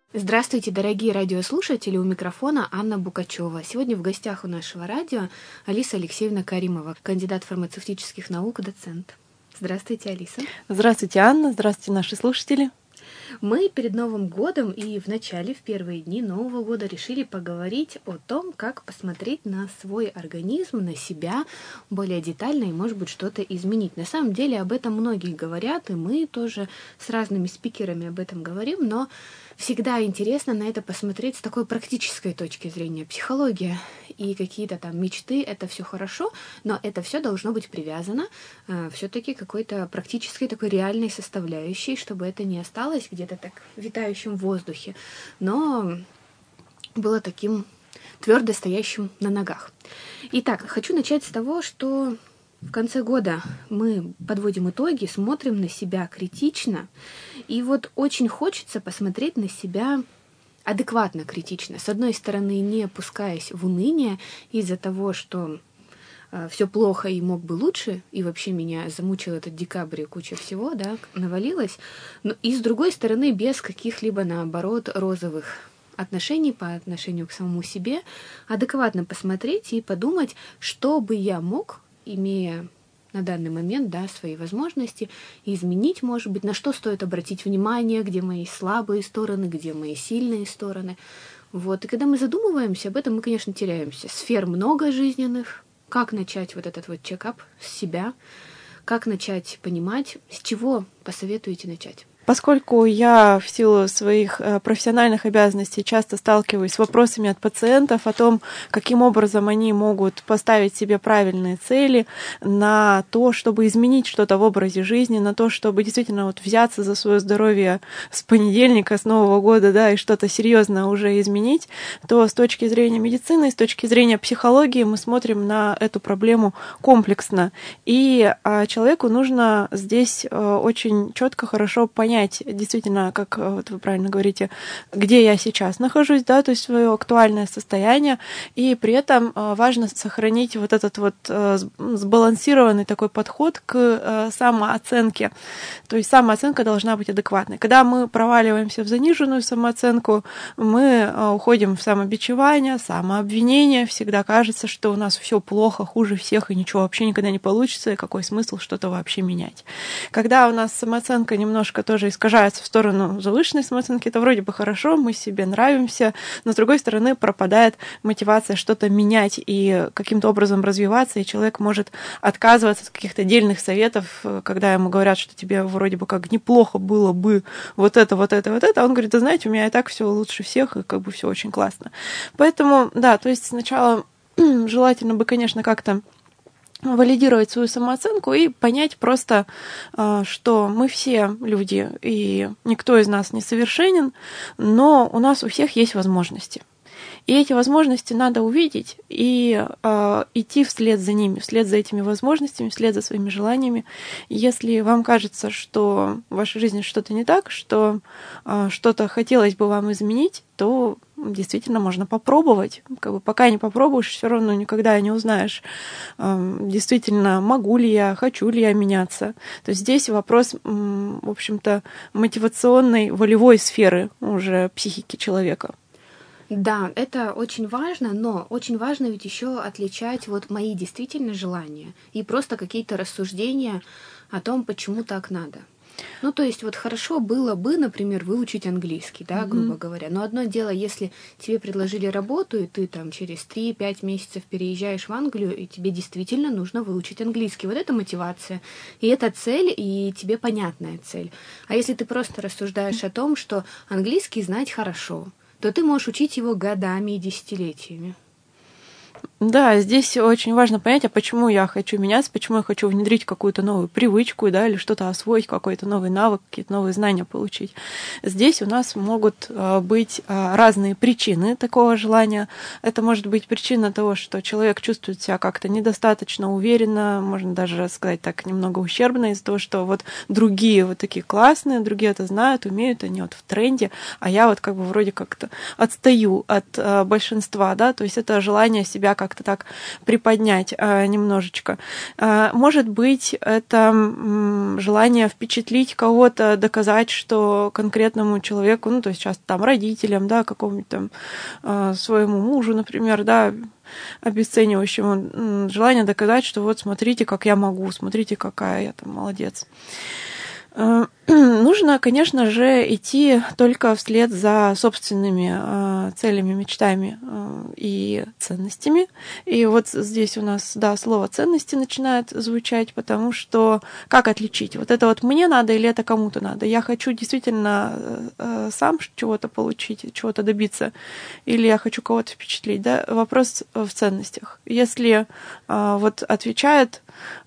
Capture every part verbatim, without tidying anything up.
Здравствуйте, дорогие радиослушатели, у микрофона Анна Букачева. Сегодня в гостях у нашего радио Алиса Алексеевна Каримова, кандидат фармацевтических наук, доцент. Здравствуйте, Алиса. Здравствуйте, Анна. Здравствуйте, наши слушатели. Мы перед Новым годом и в начале, в первые дни Нового года решили поговорить о том, как посмотреть на свой организм, на себя более детально и, может быть, что-то изменить. На самом деле об этом многие говорят, и мы тоже с разными спикерами об этом говорим, но всегда интересно на это посмотреть с такой практической точки зрения. Психология и какие-то там мечты — это все хорошо, но это все должно быть привязано э, все-таки к какой-то практической такой реальной составляющей, чтобы это не осталось где-то так витающим в воздухе, но было таким твердо стоящим на ногах. Итак, хочу начать с того, что в конце года мы подводим итоги, смотрим на себя критично, и вот очень хочется посмотреть на себя адекватно критично. С одной стороны, не опускаясь в уныние из-за того, что э, все плохо и мог бы лучше, и вообще меня замучил этот декабрь и куча всего, да, навалилось, но и с другой стороны, без каких-либо, наоборот, розовых отношений по отношению к самому себе, адекватно посмотреть и подумать, что бы я мог, имея на данный момент, да, свои возможности, изменить, может быть, на что стоит обратить внимание, где мои слабые стороны, где мои сильные стороны. Вот. И когда мы задумываемся об этом, мы, конечно, теряемся. Сфер много жизненных. Как начать вот этот вот чекап с себя? Как начать понимать, с чего посоветуете начать? Поскольку я в силу своих профессиональных обязанностей часто сталкиваюсь с вопросами от пациентов о том, каким образом они могут поставить себе правильные цели на то, чтобы изменить что-то в образе жизни, на то, чтобы действительно вот взяться за свое здоровье с понедельника, с Нового года, да, и что-то серьезно уже изменить, то с точки зрения медицины, с точки зрения психологии мы смотрим на эту проблему комплексно. И человеку нужно здесь очень четко, хорошо понять, действительно, как вот вы правильно говорите, где я сейчас нахожусь, да, то есть свое актуальное состояние, и при этом важно сохранить вот этот вот сбалансированный такой подход к самооценке. То есть самооценка должна быть адекватной. Когда мы проваливаемся в заниженную самооценку, мы уходим в самобичевание, самообвинение, всегда кажется, что у нас все плохо, хуже всех, и ничего вообще никогда не получится, и какой смысл что-то вообще менять. Когда у нас самооценка немножко тоже искажается в сторону завышенной самооценки, это вроде бы хорошо, мы себе нравимся, но с другой стороны пропадает мотивация что-то менять и каким-то образом развиваться, и человек может отказываться от каких-то дельных советов, когда ему говорят, что тебе вроде бы как неплохо было бы вот это, вот это, вот это, а он говорит: да знаете, у меня и так все лучше всех, и как бы все очень классно. Поэтому, да, то есть сначала желательно бы, конечно, как-то валидировать свою самооценку и понять просто, что мы все люди, и никто из нас не совершенен, но у нас у всех есть возможности. И эти возможности надо увидеть и э, идти вслед за ними, вслед за этими возможностями, вслед за своими желаниями. Если вам кажется, что в вашей жизни что-то не так, что э, что-то хотелось бы вам изменить, то действительно можно попробовать. Как бы пока не попробуешь, все равно никогда не узнаешь, э, действительно, могу ли я, хочу ли я меняться. То есть здесь вопрос, э, в общем-то, мотивационной, волевой сферы уже психики человека. Да, это очень важно, но очень важно ведь еще отличать вот мои действительно желания и просто какие-то рассуждения о том, почему так надо. Ну, то есть вот хорошо было бы, например, выучить английский, да, грубо mm-hmm. говоря. Но одно дело, если тебе предложили работу, и ты там через три-пять месяцев переезжаешь в Англию, и тебе действительно нужно выучить английский. Вот это мотивация. И это цель, и тебе понятная цель. А если ты просто рассуждаешь о том, что английский знать хорошо, то ты можешь учить его годами и десятилетиями. Да, здесь очень важно понять, а почему я хочу меняться, почему я хочу внедрить какую-то новую привычку, да, или что-то освоить, какой-то новый навык, какие-то новые знания получить. Здесь у нас могут быть разные причины такого желания. Это может быть причина того, что человек чувствует себя как-то недостаточно уверенно, можно даже сказать так, немного ущербно из-за того, что вот другие вот такие классные, другие это знают, умеют, они вот в тренде, а я вот как бы вроде как-то отстаю от большинства, да, то есть это желание себя как как-то так приподнять немножечко. Может быть, это желание впечатлить кого-то, доказать, что конкретному человеку, ну, то есть часто там родителям, да, какому-нибудь там своему мужу, например, да, обесценивающему, желание доказать, что вот смотрите, как я могу, смотрите, какая я там молодец. Нужно, конечно же, идти только вслед за собственными целями, мечтами и ценностями. И вот здесь у нас, да, слово «ценности» начинает звучать, потому что как отличить? Вот это вот мне надо или это кому-то надо? Я хочу действительно сам чего-то получить, чего-то добиться, или я хочу кого-то впечатлить? Да? Вопрос в ценностях. Если вот отвечает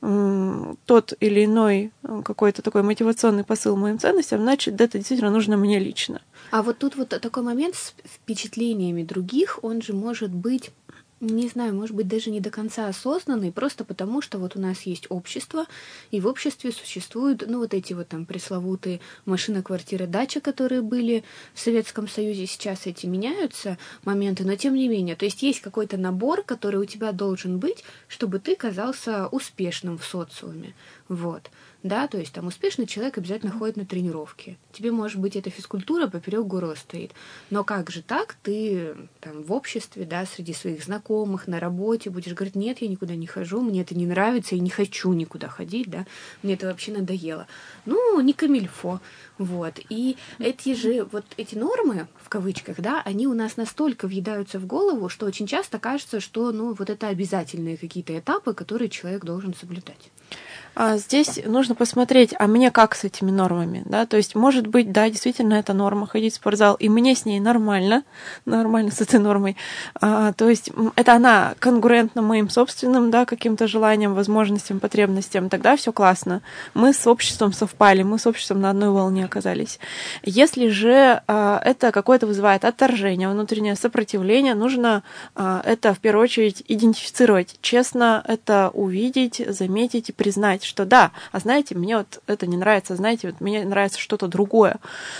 тот или иной какой-то такой мотивационный посыл моим ценностям, значит, это действительно нужно мне лично. А вот тут вот такой момент с впечатлениями других, он же может быть, не знаю, может быть, даже не до конца осознанный, просто потому что вот у нас есть общество, и в обществе существуют, ну, вот эти вот там пресловутые машина, квартира, дача, которые были в Советском Союзе, сейчас эти меняются моменты, но тем не менее, то есть есть какой-то набор, который у тебя должен быть, чтобы ты казался успешным в социуме, вот. Да, то есть там успешный человек обязательно ходит на тренировки. Тебе, может быть, эта физкультура поперек горла стоит. Но как же так ты там в обществе, да, среди своих знакомых, на работе будешь говорить, нет, я никуда не хожу, мне это не нравится, я не хочу никуда ходить, да, мне это вообще надоело. Ну, не камильфо. Вот. И эти же, вот эти нормы, в кавычках, да, они у нас настолько въедаются в голову, что очень часто кажется, что, ну, вот это обязательные какие-то этапы, которые человек должен соблюдать. А здесь нужно посмотреть, а мне как с этими нормами, да, то есть, может быть, да, действительно, это норма ходить в спортзал, и мне с ней нормально, нормально с этой нормой, а, то есть, это она конгруентна моим собственным, да, каким-то желаниям, возможностям, потребностям, тогда все классно, мы с обществом совпали, мы с обществом на одной волне оказались. Если же а, это какое-то вызывает отторжение, внутреннее сопротивление, нужно а, это, в первую очередь, идентифицировать, честно это увидеть, заметить и признать, что да, а знаете, мне вот это не нравится, знаете, вот мне нравится что-то другое.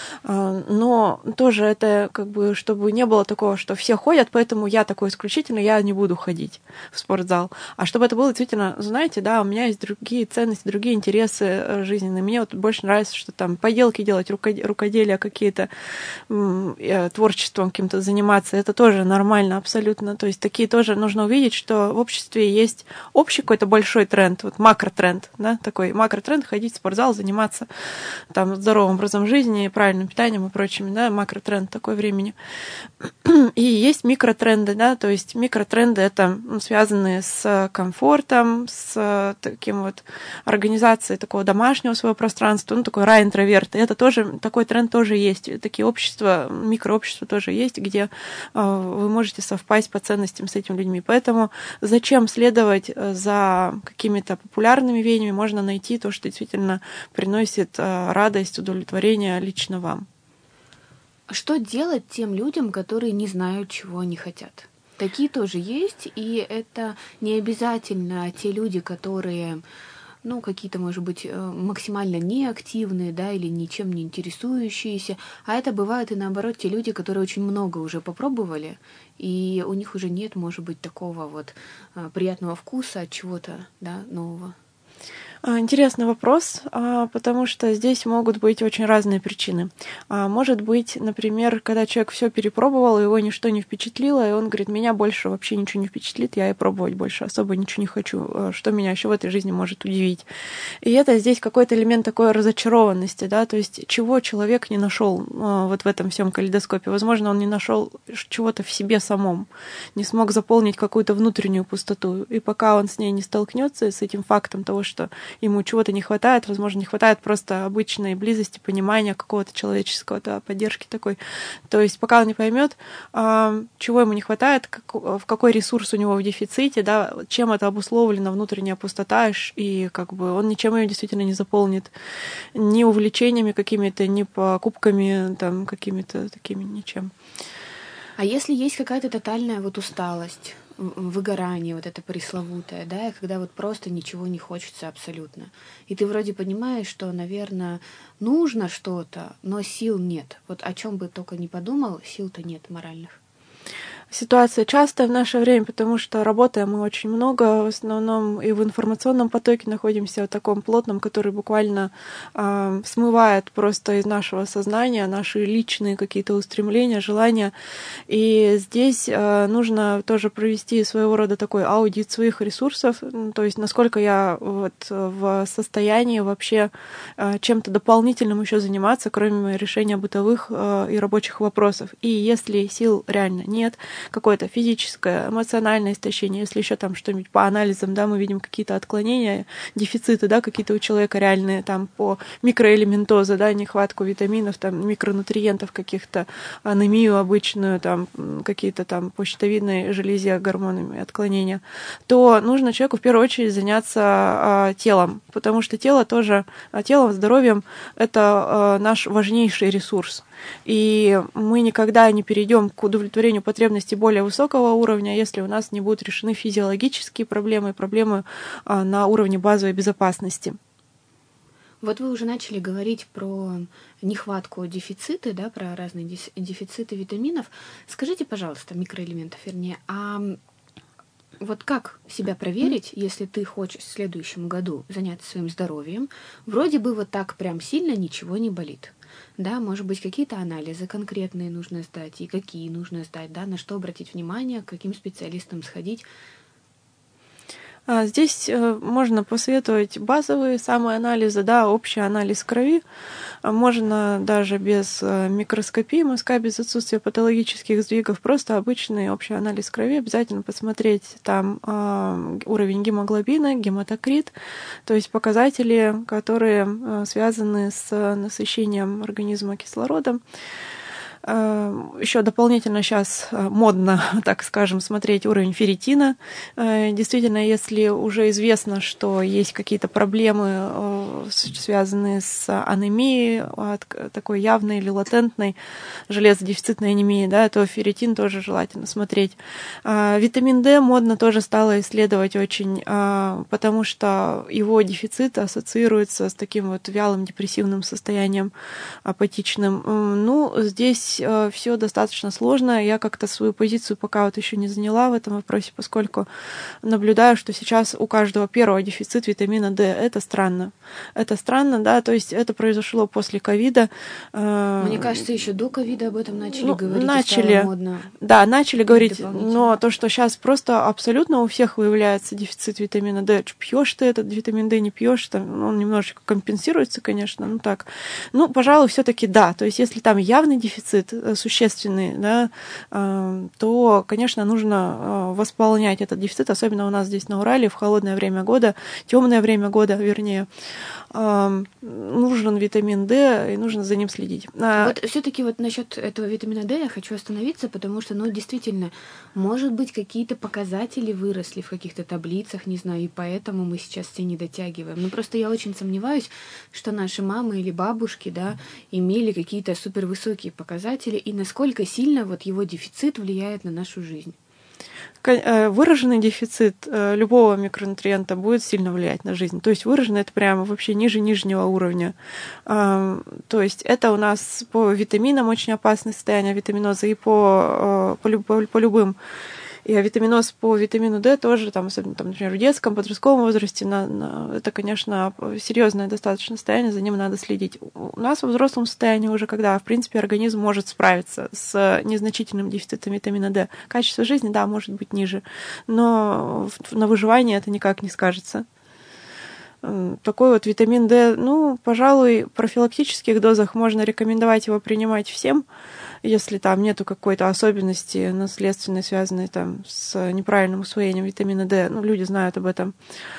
Но тоже это как бы, чтобы не было такого, что все ходят, поэтому я такой исключительный, я не буду ходить в спортзал. А чтобы это было действительно, знаете, да, у меня есть другие ценности, другие интересы жизненные. Мне вот больше нравится, что там поделки делать, рукоделия какие-то, творчеством каким-то заниматься. Это тоже нормально абсолютно. То есть такие тоже нужно увидеть, что в обществе есть общий какой-то большой тренд, вот макротренд, да, такой макротренд, ходить в спортзал, заниматься там здоровым образом жизни, правильным питанием и прочими, да, макротренд такой времени. И есть микротренды, да, то есть микротренды это ну, связанные с комфортом, с таким вот организацией такого домашнего своего пространства, ну, такой рай-интроверт. И это тоже, такой тренд тоже есть. Такие общества, микрообщества тоже есть, где вы можете совпасть по ценностям с этими людьми. Поэтому зачем следовать за какими-то популярными веяниями, можно найти то, что действительно приносит радость, удовлетворение лично вам. Что делать тем людям, которые не знают, чего они хотят? Такие тоже есть, и это не обязательно те люди, которые, ну, какие-то, может быть, максимально неактивные, да, или ничем не интересующиеся, а это бывают и наоборот те люди, которые очень много уже попробовали, и у них уже нет, может быть, такого вот приятного вкуса от чего-то, да, нового. Интересный вопрос, потому что здесь могут быть очень разные причины. Может быть, например, когда человек все перепробовал, его ничто не впечатлило, и он говорит, меня больше вообще ничего не впечатлит, я и пробовать больше особо ничего не хочу, что меня еще в этой жизни может удивить. И это здесь какой-то элемент такой разочарованности, да, то есть чего человек не нашел вот в этом всем калейдоскопе. Возможно, он не нашел чего-то в себе самом, не смог заполнить какую-то внутреннюю пустоту. И пока он с ней не столкнется, с этим фактом того, что ему чего-то не хватает, возможно, не хватает просто обычной близости, понимания какого-то человеческого, да, поддержки такой. То есть пока он не поймет, чего ему не хватает, как, в какой ресурс у него в дефиците, да, чем это обусловлено, внутренняя пустота, и как бы он ничем ее действительно не заполнит. Ни увлечениями какими-то, ни покупками там какими-то такими, ничем. А если есть какая-то тотальная вот усталость, выгорание вот это пресловутое, да, когда вот просто ничего не хочется абсолютно. И ты вроде понимаешь, что, наверное, нужно что-то, но сил нет. Вот о чем бы только не подумал, сил-то нет моральных. ситуация частая в наше время, потому что работаем мы очень много, в основном и в информационном потоке находимся в таком плотном, который буквально э, смывает просто из нашего сознания наши личные какие-то устремления, желания. И здесь э, нужно тоже провести своего рода такой аудит своих ресурсов, то есть насколько я вот в состоянии вообще э, чем-то дополнительным еще заниматься, кроме решения бытовых э, и рабочих вопросов. И если сил реально нет, какое-то физическое, эмоциональное истощение, если еще там что-нибудь по анализам, да, мы видим какие-то отклонения, дефициты, да, какие-то у человека реальные там по микроэлементоза, да, нехватку витаминов, там, микронутриентов каких-то, анемию обычную, там, какие-то там по щитовидной железе гормонами отклонения, то нужно человеку в первую очередь заняться а, телом, потому что тело тоже, а, телом, здоровьем — это а, наш важнейший ресурс. И мы никогда не перейдем к удовлетворению потребностей более высокого уровня, если у нас не будут решены физиологические проблемы, проблемы а, на уровне базовой безопасности. Вот вы уже начали говорить про нехватку дефициты, да, про разные дефициты витаминов. Скажите, пожалуйста, микроэлементов, вернее, а вот как себя проверить, если ты хочешь в следующем году заняться своим здоровьем? Вроде бы вот так прям сильно ничего не болит. Да, может быть, какие-то анализы конкретные нужно сдать, и какие нужно сдать, да, на что обратить внимание, к каким специалистам сходить. Здесь можно посоветовать базовые самые анализы, да, общий анализ крови. Можно даже без микроскопии мазка, без отсутствия патологических сдвигов, просто обычный общий анализ крови. Обязательно посмотреть там уровень гемоглобина, гематокрит, то есть показатели, которые связаны с насыщением организма кислородом. Еще дополнительно сейчас модно, так скажем, смотреть уровень ферритина. Действительно, если уже известно, что есть какие-то проблемы, связанные с анемией, такой явной или латентной железодефицитной анемией, да, то ферритин тоже желательно смотреть. Витамин D модно тоже стало исследовать очень, потому что его дефицит ассоциируется с таким вот вялым депрессивным состоянием, апатичным. Ну, здесь все достаточно сложно. Я как-то свою позицию пока вот еще не заняла в этом вопросе, поскольку наблюдаю, что сейчас у каждого первого дефицит витамина D. Это странно. Это странно, да, то есть это произошло после ковида. Мне кажется, еще до ковида об этом начали ну, говорить, начали, и стало модно. Да, начали говорить, но то, что сейчас просто абсолютно у всех выявляется дефицит витамина D. Пьешь ты этот витамин D, не пьешь, там, он немножечко компенсируется, конечно, ну так. Ну, пожалуй, все-таки да. То есть, если там явный дефицит существенный, да, то, конечно, нужно восполнять этот дефицит, особенно у нас здесь на Урале в холодное время года, темное время года, вернее, нужен витамин D и нужно за ним следить. Вот все-таки вот насчет этого витамина D я хочу остановиться, потому что, ну, действительно, может быть, какие-то показатели выросли в каких-то таблицах, не знаю, и поэтому мы сейчас все не дотягиваем. Ну, просто я очень сомневаюсь, что наши мамы или бабушки, да, имели какие-то супервысокие показатели, и насколько сильно вот его дефицит влияет на нашу жизнь. Выраженный дефицит любого микронутриента будет сильно влиять на жизнь. То есть выраженный — это прямо вообще ниже нижнего уровня. То есть это у нас по витаминам очень опасное состояние витаминоза, и по, по, по, по любым. И витаминоз по витамину D тоже, там, особенно, там, например, в детском, подростковом возрасте, на, на, это, конечно, серьезное достаточно состояние, за ним надо следить. У нас во взрослом состоянии уже, когда, в принципе, организм может справиться с незначительным дефицитом витамина D. Качество жизни, да, может быть ниже, но на выживание это никак не скажется. Такой вот витамин D, ну, пожалуй, в профилактических дозах можно рекомендовать его принимать всем, если там нету какой-то особенности наследственной, связанной там с неправильным усвоением витамина D, ну, люди знают об этом,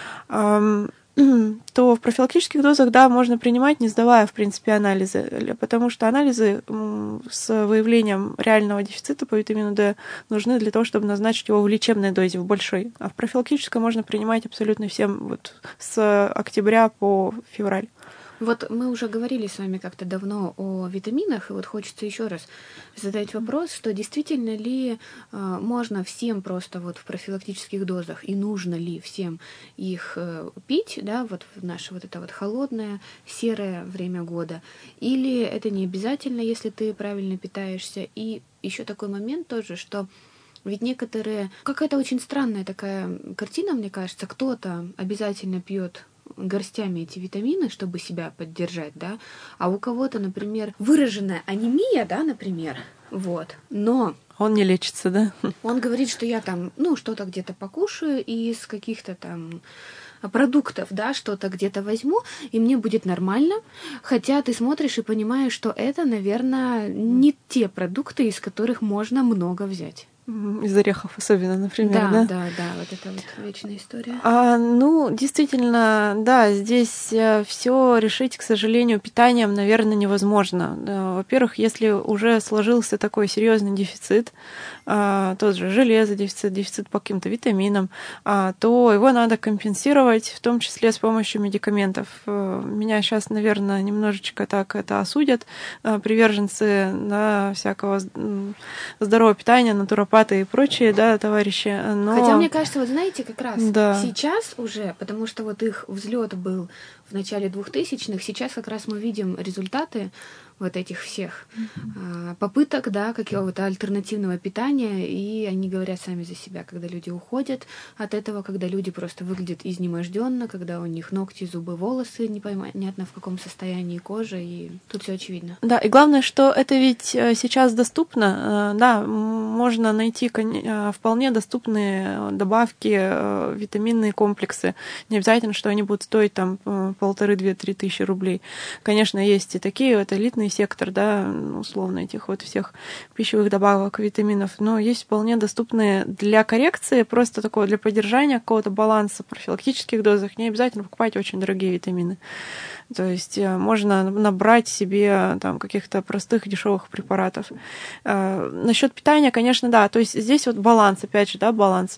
то в профилактических дозах, да, можно принимать, не сдавая, в принципе, анализы, потому что анализы с выявлением реального дефицита по витамину D нужны для того, чтобы назначить его в лечебной дозе, в большой. А в профилактической можно принимать абсолютно всем вот с октября по февраль. Вот мы уже говорили с вами как-то давно о витаминах, и вот хочется еще раз задать вопрос, что действительно ли э, можно всем просто вот в профилактических дозах, и нужно ли всем их э, пить, да, вот в наше вот это вот холодное, серое время года, или это не обязательно, если ты правильно питаешься. И еще такой момент тоже, что Ведь некоторые... Какая-то очень странная такая картина, мне кажется. Кто-то обязательно пьет горстями эти витамины, чтобы себя поддержать, да, а у кого-то, например, выраженная анемия, да, например, вот, но... Он не лечится, да? Он говорит, что я там, ну, что-то где-то покушаю из каких-то там продуктов, да, что-то где-то возьму, и мне будет нормально, хотя ты смотришь и понимаешь, что это, наверное, не те продукты, из которых можно много взять. Из орехов особенно, например, да? Да, да, да, вот это вот вечная история. А, ну, действительно, да, здесь все решить, к сожалению, питанием, наверное, невозможно. Во-первых, если уже сложился такой серьезный дефицит, а, тот же железодефицит, дефицит по каким-то витаминам, а, то его надо компенсировать, в том числе с помощью медикаментов. Меня сейчас, наверное, немножечко так это осудят приверженцы, да, всякого здорового питания, натуропатии и прочие, да, товарищи. Но... Хотя, мне кажется, вот знаете, как раз да. сейчас уже, потому что вот их взлет был в начале двухтысячных, сейчас как раз мы видим результаты вот этих всех mm-hmm. попыток, да, какого-то альтернативного питания, и они говорят сами за себя, когда люди уходят от этого, когда люди просто выглядят изнеможденно, когда у них ногти, зубы, волосы непонятно в каком состоянии кожи, и тут все очевидно. Да, и главное, что это ведь сейчас доступно, да, можно найти вполне доступные добавки, витаминные комплексы, не обязательно, что они будут стоить там полторы-две-три тысячи рублей. Конечно, есть и такие, это элитные сектор, да, условно, этих вот всех пищевых добавок, витаминов, но есть вполне доступные для коррекции, просто такого для поддержания какого-то баланса в профилактических дозах. Не обязательно покупать очень дорогие витамины. То есть можно набрать себе там каких-то простых дешевых препаратов. Насчет питания, конечно, да, то есть здесь вот баланс, опять же, да, баланс.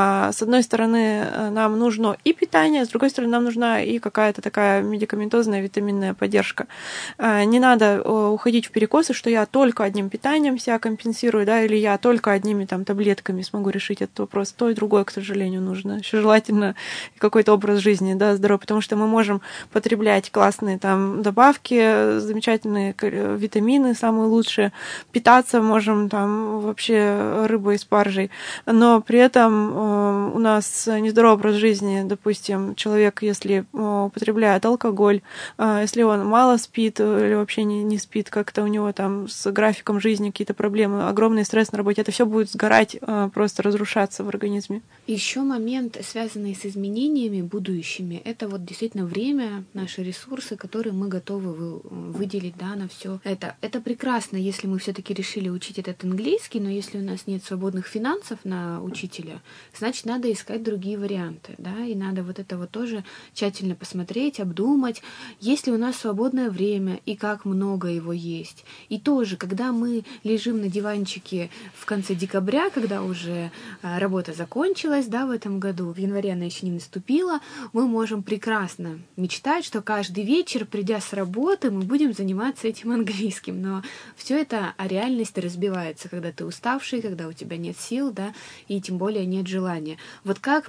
С одной стороны, нам нужно и питание, с другой стороны, нам нужна и какая-то такая медикаментозная витаминная поддержка. Не надо уходить в перекосы, что я только одним питанием себя компенсирую, да, или я только одними там таблетками смогу решить этот вопрос. То и другое, к сожалению, нужно. Еще желательно какой-то образ жизни, да, здоровый, потому что мы можем потреблять классные там добавки, замечательные витамины, самые лучшие, питаться можем там вообще рыбой и спаржей, но при этом у нас нездоровый образ жизни, допустим, человек, если употребляет алкоголь, если он мало спит или вообще не, не спит, как-то у него там с графиком жизни какие-то проблемы, огромный стресс на работе, это все будет сгорать, просто разрушаться в организме. Еще момент, связанный с изменениями будущими, это вот действительно время, наши ресурсы, которые мы готовы выделить, да, на все это. Это прекрасно, если мы все-таки решили учить этот английский, но если у нас нет свободных финансов на учителя, значит, надо искать другие варианты, да, и надо вот это вот тоже тщательно посмотреть, обдумать, есть ли у нас свободное время и как много его есть. И тоже, когда мы лежим на диванчике в конце декабря, когда уже работа закончилась, да, в этом году, в январе она еще не наступила, мы можем прекрасно мечтать, что каждый вечер, придя с работы, мы будем заниматься этим английским. Но все это, а реальность разбивается, когда ты уставший, когда у тебя нет сил, да, и тем более нет желания. Вот как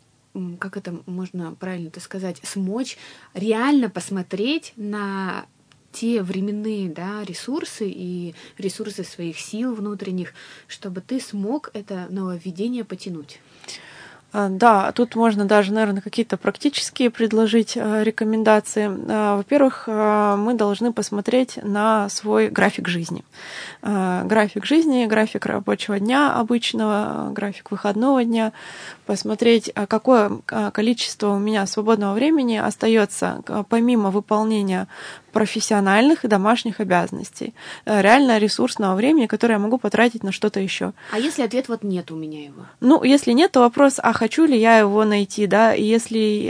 как это можно правильно-то сказать, смочь реально посмотреть на те временные, да, ресурсы и ресурсы своих сил внутренних, чтобы ты смог это нововведение потянуть. Да, тут можно даже, наверное, какие-то практические предложить рекомендации. Во-первых, мы должны посмотреть на свой график жизни. График жизни, график рабочего дня обычного, график выходного дня, посмотреть, какое количество у меня свободного времени остается помимо выполнения профессиональных и домашних обязанностей. Реально ресурсного времени, которое я могу потратить на что-то еще. А если ответ вот нет у меня его? Ну, если нет, то вопрос, а хочу ли я его найти, да, и если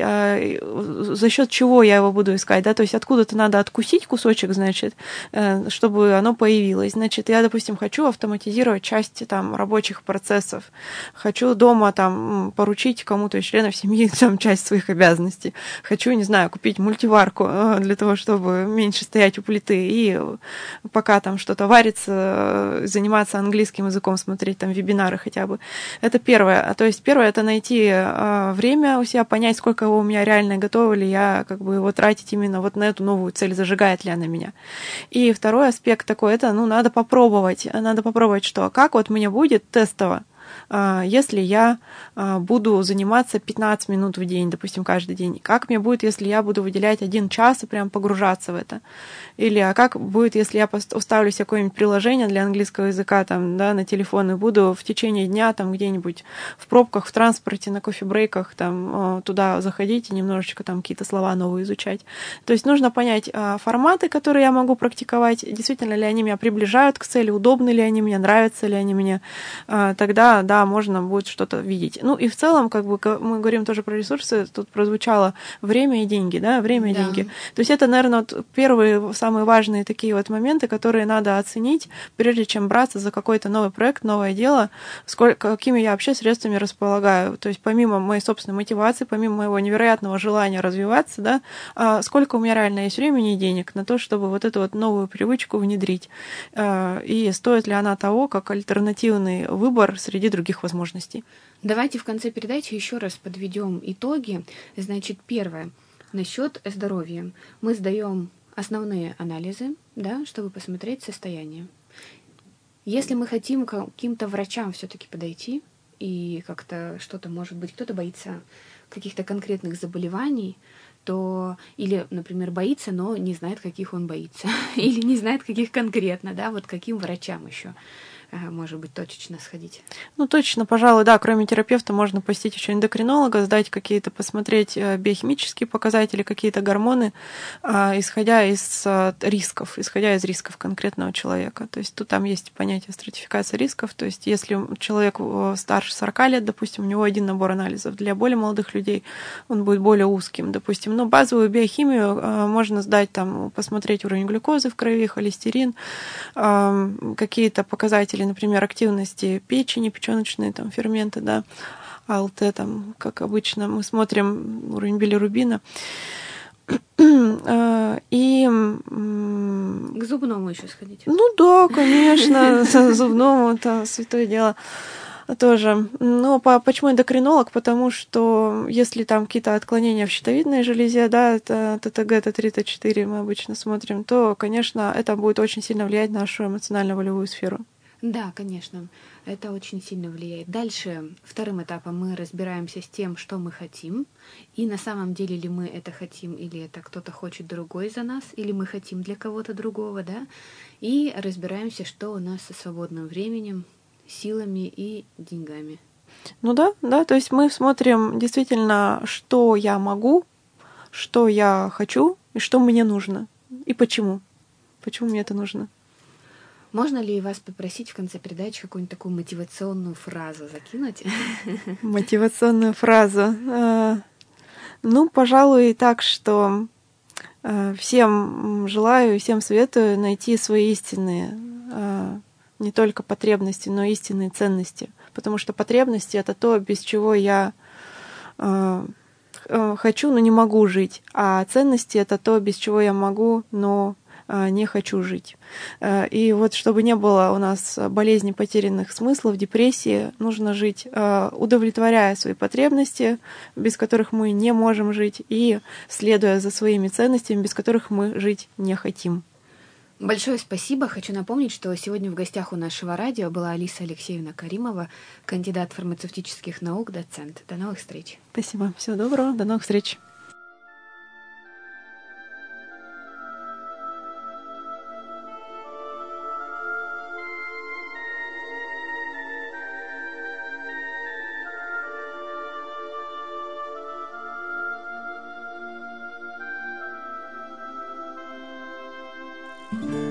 э, за счет чего я его буду искать, да, то есть откуда-то надо откусить кусочек, значит, э, чтобы оно появилось. Значит, я, допустим, хочу автоматизировать часть там рабочих процессов, хочу дома там поручить кому-то из членов семьи там часть своих обязанностей, хочу, не знаю, купить мультиварку э, для того, чтобы меньше стоять у плиты и пока там что-то варится, заниматься английским языком, смотреть там вебинары хотя бы. Это первое. То есть первое — это найти время у себя, понять, сколько его у меня реально, готова ли я как бы его тратить именно вот на эту новую цель, зажигает ли она меня. И второй аспект такой — это, ну, надо попробовать. Надо попробовать, что как вот мне будет тестово. если я буду заниматься пятнадцать минут в день, допустим, каждый день? Как мне будет, если я буду выделять один час и прям погружаться в это? Или а как будет, если я уставлю себе какое-нибудь приложение для английского языка там, да, на телефон и буду в течение дня там где-нибудь в пробках, в транспорте, на кофе-брейках там туда заходить и немножечко там какие-то слова новые изучать? То есть нужно понять форматы, которые я могу практиковать, действительно ли они меня приближают к цели, удобны ли они мне, нравятся ли они мне, тогда, да, можно будет что-то видеть. Ну и в целом, как бы мы говорим тоже про ресурсы, тут прозвучало время и деньги, да, время и Да. деньги. То есть это, наверное, вот первые, самые важные такие вот моменты, которые надо оценить, прежде чем браться за какой-то новый проект, новое дело, сколько, какими я вообще средствами располагаю. То есть помимо моей собственной мотивации, помимо моего невероятного желания развиваться, да, сколько у меня реально есть времени и денег на то, чтобы вот эту вот новую привычку внедрить. И стоит ли она того, как альтернативный выбор среди других возможностей. Давайте в конце передачи еще раз подведем итоги. Значит, первое. Насчет здоровья. Мы сдаем основные анализы, да, чтобы посмотреть состояние. Если мы хотим к каким-то врачам все-таки подойти, и как-то что-то, может быть, кто-то боится каких-то конкретных заболеваний, то или, например, боится, но не знает, каких он боится, или не знает, каких конкретно, да, вот каким врачам еще, может быть, точечно сходить. Ну, точно, пожалуй, да, кроме терапевта можно посетить еще эндокринолога, сдать какие-то, посмотреть биохимические показатели, какие-то гормоны, исходя из рисков, исходя из рисков конкретного человека. То есть тут там есть понятие стратификации рисков, то есть если человек старше сорока лет, допустим, у него один набор анализов, для более молодых людей он будет более узким, допустим. Но базовую биохимию можно сдать, там, посмотреть уровень глюкозы в крови, холестерин, какие-то показатели, например, активности печени, печёночные там ферменты, да, АЛТ, там, как обычно, мы смотрим уровень билирубина. И к зубному еще сходить. Ну да, конечно, зубному это святое дело тоже. Но по, почему эндокринолог? Потому что если там какие-то отклонения в щитовидной железе, да, это ТТГ, Т3, Т4 мы обычно смотрим, то, конечно, это будет очень сильно влиять на нашу эмоционально-волевую сферу. Да, конечно, это очень сильно влияет. Дальше, вторым этапом мы разбираемся с тем, что мы хотим, и на самом деле ли мы это хотим, или это кто-то хочет другой за нас, или мы хотим для кого-то другого, да, и разбираемся, что у нас со свободным временем, силами и деньгами. Ну да, да, то есть мы смотрим действительно, что я могу, что я хочу, и что мне нужно, и почему, почему мне это нужно. Можно ли вас попросить в конце передачи какую-нибудь такую мотивационную фразу закинуть? Мотивационную фразу. Ну, пожалуй, так, что всем желаю, всем советую найти свои истинные, не только потребности, но и истинные ценности. Потому что потребности — это то, без чего я хочу, но не могу жить. А ценности — это то, без чего я могу, но не хочу жить. И вот чтобы не было у нас болезни потерянных смыслов, депрессии, нужно жить, удовлетворяя свои потребности, без которых мы не можем жить, и следуя за своими ценностями, без которых мы жить не хотим. Большое спасибо. Хочу напомнить, что сегодня в гостях у нашего радио была Алиса Алексеевна Каримова, кандидат фармацевтических наук, доцент. До новых встреч. Спасибо. Всего доброго. До новых встреч. thank you